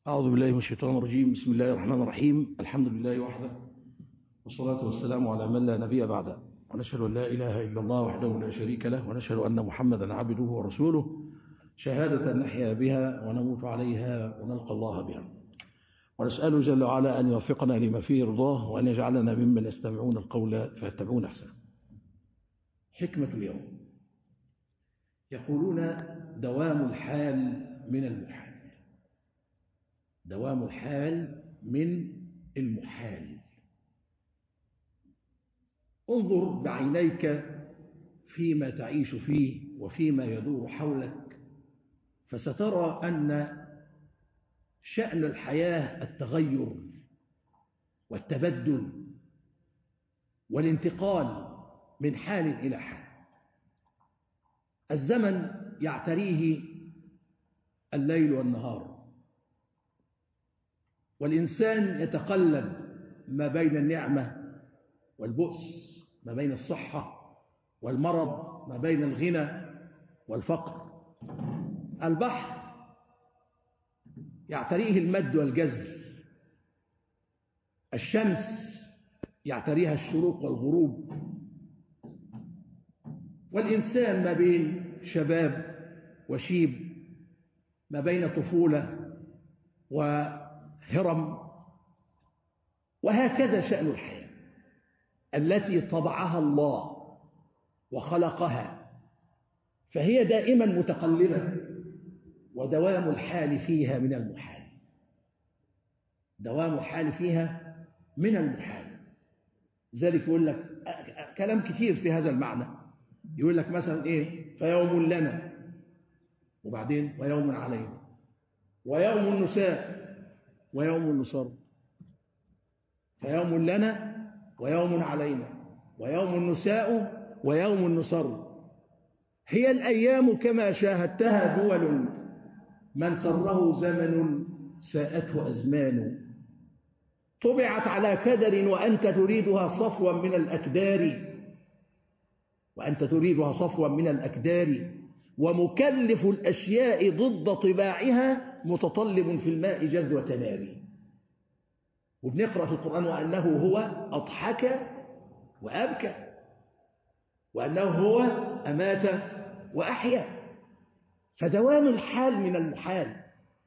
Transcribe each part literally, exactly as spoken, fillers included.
أعوذ بالله من الشيطان الرجيم. بسم الله الرحمن الرحيم. الحمد لله وحده، والصلاة والسلام على من لا نبي بعده، ونشهد أن لا إله إلا الله وحده لا شريك له، ونشهد أن محمدا عبده ورسوله، شهادة نحيا بها ونموت عليها ونلقى الله بها. ونسأله جل وعلا أن يوفقنا لما فيه رضاه، وأن يجعلنا ممن يستمعون القول فيتبعون أحسنه. حكمة اليوم: يقولون دوام الحال من المحال. دوام الحال من المحال. انظر بعينيك فيما تعيش فيه وفيما يدور حولك، فسترى أن شأن الحياة التغير والتبدل والانتقال من حال إلى حال. الزمن يعتريه الليل والنهار، والإنسان يتقلب ما بين النعمة والبؤس، ما بين الصحة والمرض، ما بين الغنى والفقر. البحر يعتريه المد والجزر، الشمس يعتريها الشروق والغروب، والإنسان ما بين شباب وشيب، ما بين طفولة وهرم. وهكذا شأن الحياة التي طبعها الله وخلقها، فهي دائما متقلبة، ودوام الحال فيها من المحال. دوام الحال فيها من المحال. لذلك يقول لك كلام كثير في هذا المعنى. يقول لك مثلا إيه؟ فيوم لنا، وبعدين ويوم علينا، ويوم نساء ويوم نصر. فيوم لنا ويوم علينا ويوم نساء ويوم نصر. هي الأيام كما شاهدتها دول، من سره زمن ساءته أزمان. طبعت على كدر وأنت تريدها صفوا من الأكدار، وأنت تريدها صفوا من الأكدار. ومكلف الأشياء ضد طباعها، متطلب في الماء جذوة نار. وبنقرأ في القرآن وأنه هو أضحك وأبكى، وأنه هو أمات وأحيا. فدوام الحال من المحال،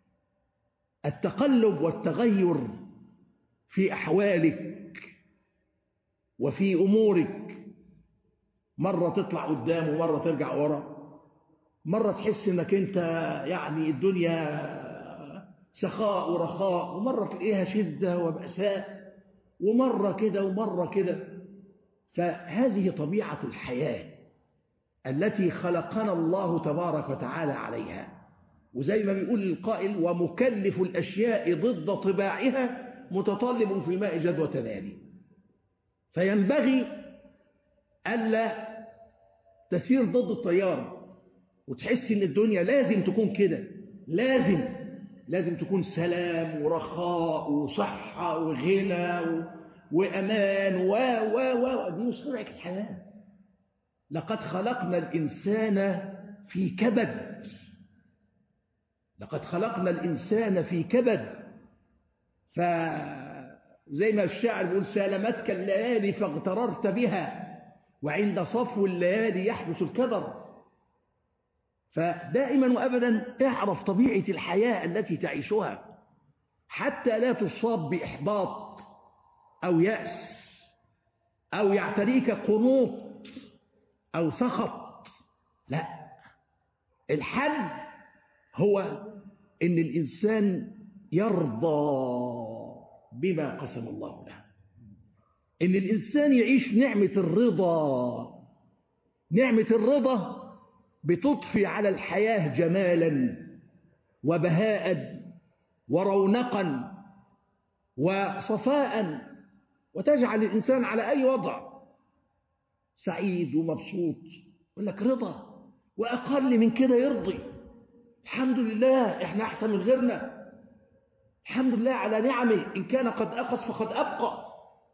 التقلب والتغير في أحوالك وفي أمورك. مرة تطلع قدام ومرة ترجع ورا، مرة تحس انك انت يعني الدنيا سخاء ورخاء، ومرة تلاقيها شدة وبأساء، ومرة كده ومرة كده. فهذه طبيعة الحياة التي خلقنا الله تبارك وتعالى عليها. وزي ما بيقول القائل: ومكلف الأشياء ضد طباعها، متطلب في الماء جذوة نار. فينبغي ألا تسير ضد التيار، وتحس ان الدنيا لازم تكون كده، لازم لازم تكون سلام ورخاء وصحة وغنى و... وأمان و و و دي مش سرعة الحياة. لقد خلقنا الإنسان في كبد، لقد خلقنا الإنسان في كبد. فزي ما الشاعر بيقول: سالمتك الليالي فاغتررت بها، وعند صفو الليالي يحدث الكدر. فدائما وأبدا اعرف طبيعة الحياة التي تعيشها، حتى لا تصاب بإحباط أو يأس أو يعتريك قنوط أو سخط. لا، الحل هو إن الإنسان يرضى بما قسم الله له، إن الإنسان يعيش نعمة الرضا. نعمة الرضا بتضفي على الحياة جمالا وبهاء ورونقا وصفاء، وتجعل الإنسان على أي وضع سعيد ومبسوط. يقول لك رضا، وأقل من كده يرضي. الحمد لله إحنا أحسن من غيرنا، الحمد لله على نعمه، إن كان قد أقص فقد أبقى.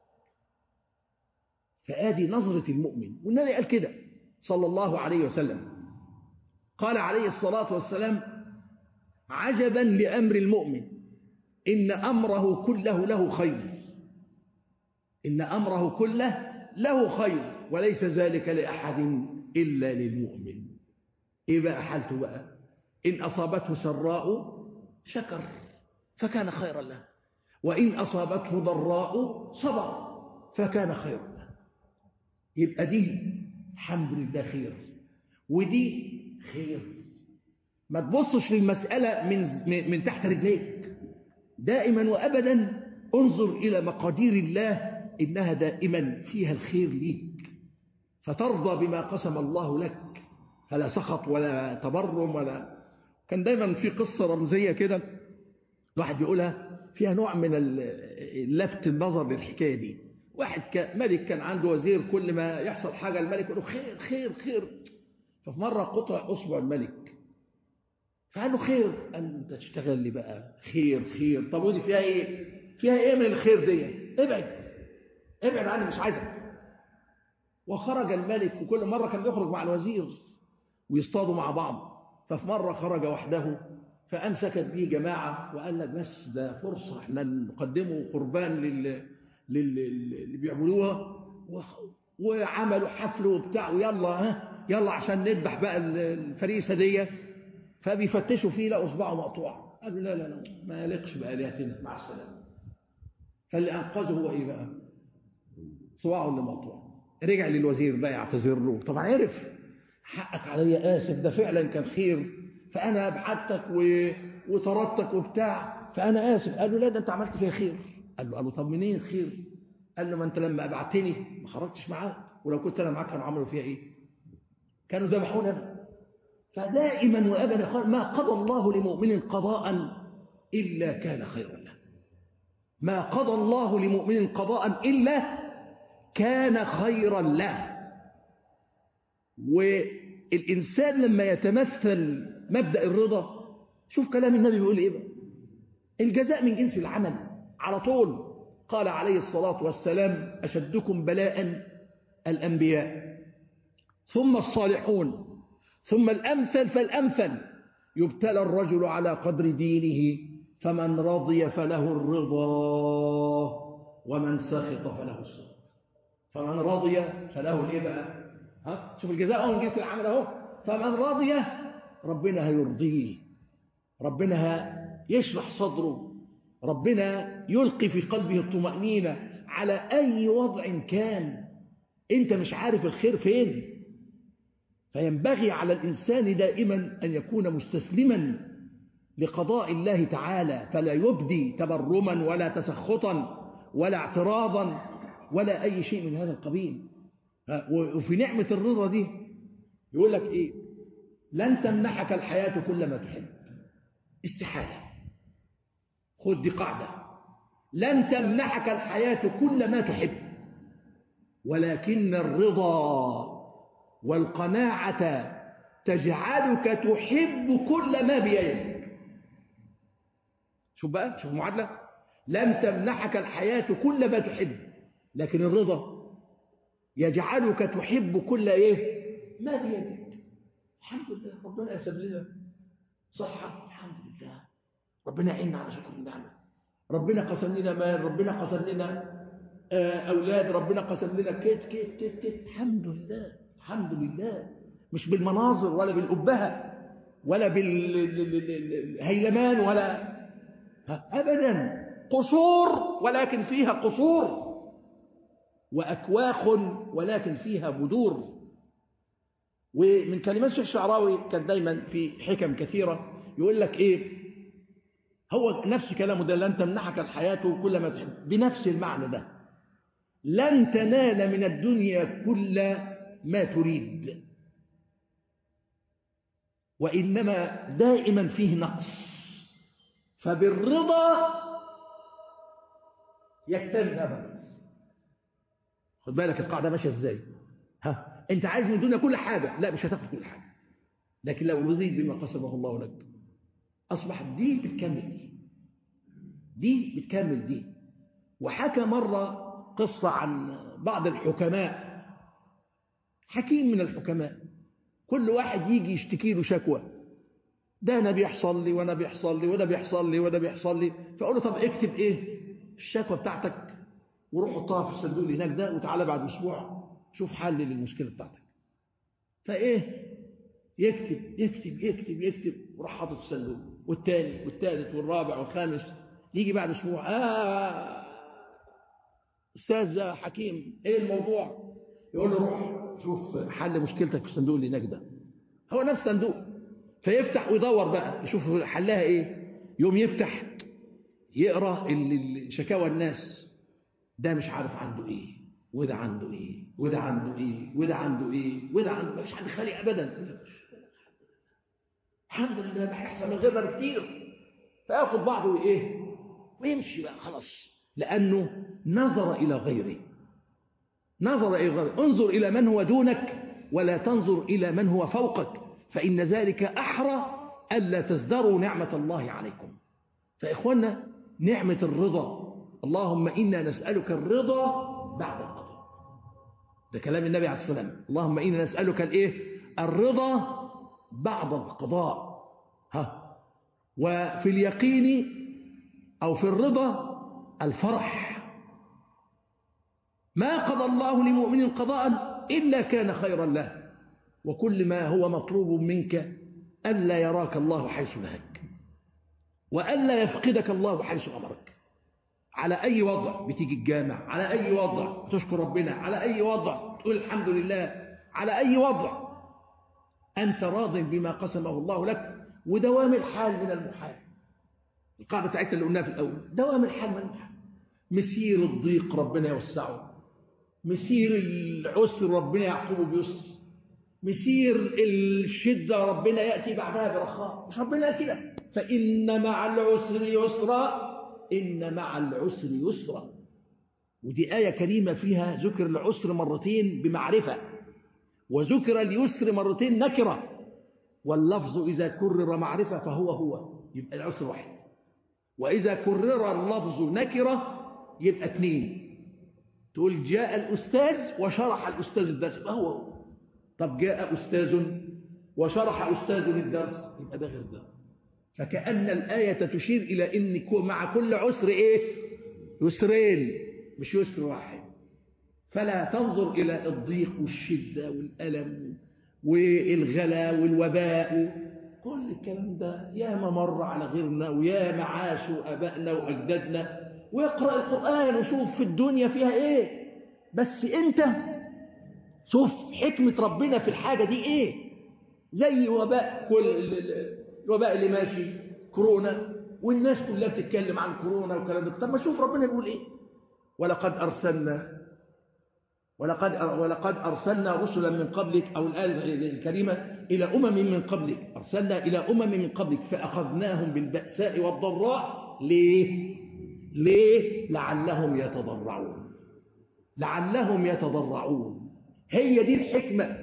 فآدي نظرة المؤمن. والنبي قال كده صلى الله عليه وسلم، قال عليه الصلاة والسلام: عجبا لأمر المؤمن، إن أمره كله له خير، إن أمره كله له خير وليس ذلك لأحد إلا للمؤمن. إيه بقى حالته بقى؟ إن أصابته سراء شكر فكان خيرا له، وإن أصابته ضراء صبر فكان خيرا له. يبقى دي الحمد لله خير، ودي خير. ما تبصش للمسألة من من تحت رجليك، دائما وأبدا انظر إلى مقادير الله، إنها دائما فيها الخير ليك، فترضى بما قسم الله لك، فلا سخط ولا تبرم ولا. كان دايما في قصة رمزية كده الواحد يقولها فيها نوع من لفت النظر للحكاية دي. واحد ملك كان عنده وزير، كل ما يحصل حاجة الملك يقول له خير خير خير. ففي مرة قطع أصبع الملك، فقال له خير. قال له انت تشتغل لي بقى خير خير. طب ودي فيها ايه؟ فيها ايه من الخير دي؟ ابعد ابعد عني، مش عايزك. وخرج الملك، وكل مرة كان بيخرج مع الوزير ويصطادوا مع بعض. ففي مرة خرج وحده، فأمسكت به جماعة وقال لك بس ده فرصة احنا نقدمه قربان لل... لل... اللي بيعملوها، و... وعملوا حفل وبتاع، ويلا ها يلا عشان نذبح بقى الفريسة دي. فبيفتشوا فيه لقوا اصبعه مقطوع. قالوا لا لا لا ما يليقش بآلهتنا، مع السلامة. فاللي أنقذه هو إيه بقى؟ صباعه اللي مقطوع. رجع للوزير بقى يعتذر له، طبعا عرف حقك عليا، آسف، ده فعلا كان خير، فأنا بعتك و... وطردتك وبتاع، فأنا آسف. قال له لا ده أنت عملت فيها خير. قال له قال له طب منين خير؟ قال له ما أنت لما أبعتني ما خرجتش معاك، ولو كنت أنا معاك كانوا عملوا فيها إيه؟ كانوا ذبحونا. فدائما وأبدا ما قضى الله لمؤمن قضاء إلا كان خيرا له. ما قضى الله لمؤمن قضاء إلا كان خيرا له. والإنسان لما يتمثل مبدأ الرضا، شوف كلام النبي بيقول إيه بقى؟ الجزاء من جنس العمل على طول. قال عليه الصلاة والسلام أشدكم بلاء الأنبياء ثم الصالحون ثم الأمثل فالأمثل، يبتلى الرجل على قدر دينه، فمن رضي فله الرضا ومن سخط فله السخط. فمن رضي فله الايه بقى؟ ها شوف الجزاء من جنس العمل اهو. فمن رضي ربنا هيرضيه، ربنا يشرح صدره، ربنا يلقي في قلبه الطمأنينة على أي وضع كان. أنت مش عارف الخير فين، فينبغي على الإنسان دائما أن يكون مستسلما لقضاء الله تعالى، فلا يبدي تبرما ولا تسخطا ولا اعتراضا ولا أي شيء من هذا القبيل. وفي نعمة الرضا دي يقول لك إيه؟ لن تمنحك الحياة كل ما تحب، استحالة. خذ دي قاعدة، لن تمنحك الحياة كل ما تحب، ولكن الرضا والقناعة تجعلك تحب كل ما بيدك. شوف بقى، شوف المعادلة. لن تمنحك الحياة كل ما تحب، لكن الرضا يجعلك تحب كل ايه ما بيدك. الحمد لله ربنا أسب لنا صحة، الحمد لله ربنا يعيننا على شكر النعمة، ربنا قسم لنا مال، ربنا قسم لنا أولاد، ربنا قسم لنا كيت كيت كيت كيت الحمد لله الحمد لله. مش بالمناظر ولا بالأبهة ولا بالهيلمان ولا أبدا، قصور ولكن فيها قصور، وأكواخ ولكن فيها بدور. ومن كلمات الشيخ الشعراوي كان دايما في حكم كثيرة يقول لك إيه، هو نفس كلامه ده، لن تمنحك الحياة كل ما تحب، بنفس المعنى ده. لن تنال من الدنيا كل ما تريد، وإنما دائما فيه نقص، فبالرضا يكتمل هذا النقص. خد بالك القاعدة ماشية ازاي. ها انت عايز من الدنيا كل حاجة، لا مش هتاخد كل حاجة، لكن لو رضيت بما قسمه الله لك أصبحت دي بتكمل دي، دي بتكمل دي. وحكى مرة قصة عن بعض الحكماء، حكيم من الحكماء، كل واحد يجي يشتكي له شكوى، ده أنا بيحصل لي وأنا بيحصل لي وأنا بيحصل لي وأنا بيحصل لي. فأقول له طب اكتب إيه الشكوى بتاعتك وروح حطها في الصندوق اللي هناك ده، وتعالى بعد أسبوع شوف حل للمشكلة بتاعتك. فإيه يكتب يكتب يكتب يكتب وراح حاطط في الصندوق، والتاني والتالت والرابع والخامس. يجي بعد أسبوع آه أستاذ حكيم إيه الموضوع؟ يقول له روح شوف حل مشكلتك في الصندوق اللي هناك ده. هو نفس الصندوق. فيفتح ويدور بقى يشوف حلها إيه. يوم يفتح يقرأ شكاوى الناس، ده مش عارف عنده إيه وده عنده إيه وده عنده إيه وده عنده إيه وده عنده، مفيش حد خالي أبدا. الحمد لله ما هيحصل من غيرنا بكتير. فياخد بعضه وإيه ويمشي بقى خلاص، لأنه نظر إلى غيره. نظر إلى غيره. انظر إلى من هو دونك ولا تنظر إلى من هو فوقك، فإن ذلك أحرى ألا تزدروا نعمة الله عليكم. فإخوانا نعمة الرضا، اللهم إنا نسألك الرضا بعد القضاء. ده كلام النبي عليه الصلاة والسلام. اللهم إنا نسألك الإيه؟ الرضا بعد القضاء. ها. وفي اليقين أو في الرضا الفرح. ما قضى الله لمؤمن قضاء إلا كان خيرا له، وكل ما هو مطلوب منك ألا يراك الله حيث نهاك، وألا يفقدك الله حيث أمرك. على أي وضع بتيجي الجامع، على أي وضع تشكر ربنا، على أي وضع تقول الحمد لله، على أي وضع أنت راض بما قسمه الله لك. ودوام الحال من المحال. القاعدة بتاعتنا اللي قلناها في الأول، دوام الحال من المحال. مسير الضيق ربنا يوسعه، مسير العسر ربنا يعقبه بيسر، مسير الشدة ربنا يأتي بعدها برخاء. مش ربنا قال كده؟ فإن مع العسر يسرا، إن مع العسر يسرا. ودي آية كريمة فيها ذكر العسر مرتين بمعرفة، وذكر اليسر مرتين نكرة. واللفظ إذا كرر معرفة فهو هو، يبقى العسر واحد. وإذا كرر اللفظ نكرة يبقى اثنين. تقول جاء الأستاذ وشرح الأستاذ الدرس، يبقى هو هو. طب جاء أستاذ وشرح أستاذ الدرس، يبقى ده غير ده. فكأن الآية تشير إلى أن مع كل عسر إيه؟ يسرين، مش يسر واحد. فلا تنظر إلى الضيق والشدة والألم والغلا والوباء، كل الكلام ده ياما مر على غيرنا، وياما عاشوا أبائنا وأجدادنا. ويقرأ القرآن وشوف في الدنيا فيها إيه، بس أنت شوف حكمة ربنا في الحاجة دي إيه. زي وباء، كل الوباء اللي ماشي كورونا، والناس كلها بتتكلم عن كورونا وكلام ده. طب ما شوف ربنا يقول إيه. ولقد أرسلنا ولقد ولقد أرسلنا رسلا من قبلك، أو الآية الكريمة إلى أمم من قبلك، أرسلنا إلى أمم من قبلك فأخذناهم بالبأساء والضراء. ليه؟ ليه؟ لعلهم يتضرعون. لعلهم يتضرعون. هي دي الحكمة.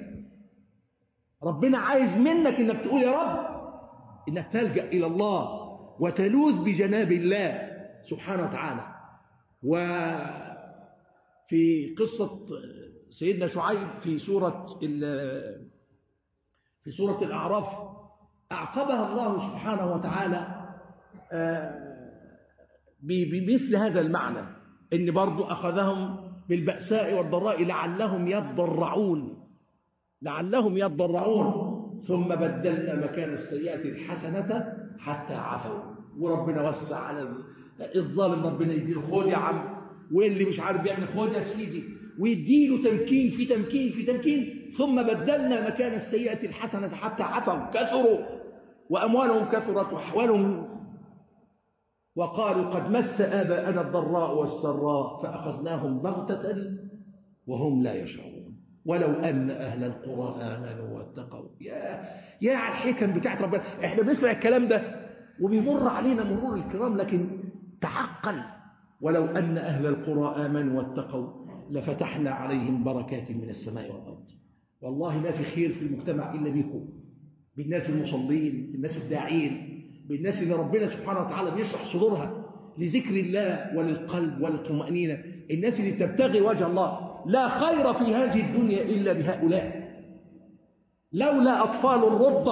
ربنا عايز منك إنك تقول يا رب، إنك تلجأ إلى الله وتلوذ بجناب الله سبحانه وتعالى. وفي قصة سيدنا شعيب في سورة في سورة الأعراف أعقبها الله سبحانه وتعالى بمثل هذا المعنى، إن برضو أخذهم بالبأساء والضراء لعلهم يضرعون. لعلهم يضرعون. ثم بدلنا مكان السيئات الحسنة حتى عفوا. وربنا وسع على الظالم، ربنا يديله خد يا عم، واللي مش عارف يعمل خد يا سيدي، ويديله تمكين في تمكين في تمكين. ثم بدلنا مكان السيئة الحسنة حتى عفوا كثروا وأموالهم كثرت وأحوالهم، وقالوا قد مس آباءنا الضراء والسراء فأخذناهم بغتة وهم لا يشعرون. ولو أن أهل القرى آمنوا واتقوا. يا يا على الحكم بتاعت ربنا. احنا بنسمع الكلام ده وبيمر علينا مرور الكرام، لكن تعقل. ولو أن أهل القرى آمنوا واتقوا لفتحنا عليهم بركات من السماء والأرض. والله ما في خير في المجتمع إلا بيكم، بالناس المصلين، بالناس الداعين، بالناس اللي ربنا سبحانه وتعالى بيشرح صدورها لذكر الله وللقلب وللطمأنينة، الناس اللي تبتغي وجه الله. لا خير في هذه الدنيا إلا بهؤلاء. لولا أطفال الرضع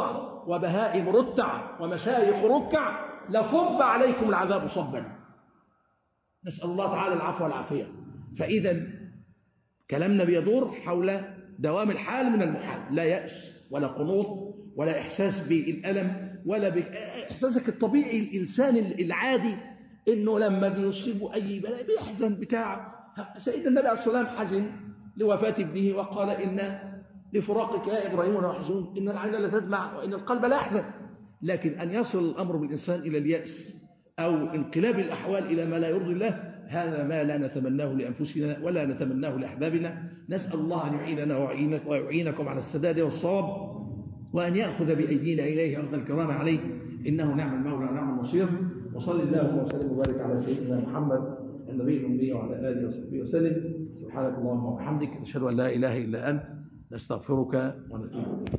وبهائم رتع ومشايخ ركع لصب عليكم العذاب صبا. نسأل الله تعالى العفو والعافية. فإذا كلامنا بيدور حول دوام الحال من المحال، لا يأس ولا قنوط ولا إحساس بالألم ولا بإحساسك الطبيعي الإنسان العادي إنه لما بيصيبه أي بلاء بيحزن بتاع. سيدنا النبي عليه الصلاة والسلام حزن لوفاة ابنه وقال إن لفراقك يا إبراهيم لمحزون، إن العين لا تدمع وإن القلب لا يحزن. لكن أن يصل الأمر بالإنسان إلى اليأس أو انقلاب الأحوال إلى ما لا يرضي الله، هذا ما لا نتمناه لأنفسنا ولا نتمناه لأحبابنا. نسأل الله أن يعيننا ويعينك ويعينكم على السداد والصواب، وأن يأخذ بأيدينا إليه أخذ الكرام عليه، إنه نعم المولى ونعم النصير. وصلى الله وسلم وبارك على سيدنا محمد النبي الأمي وعلى آله وصحبه وسلم. سبحانك اللهم وبحمدك، نشهد أن لا إله إلا أنت، نستغفرك ونتوب إليك.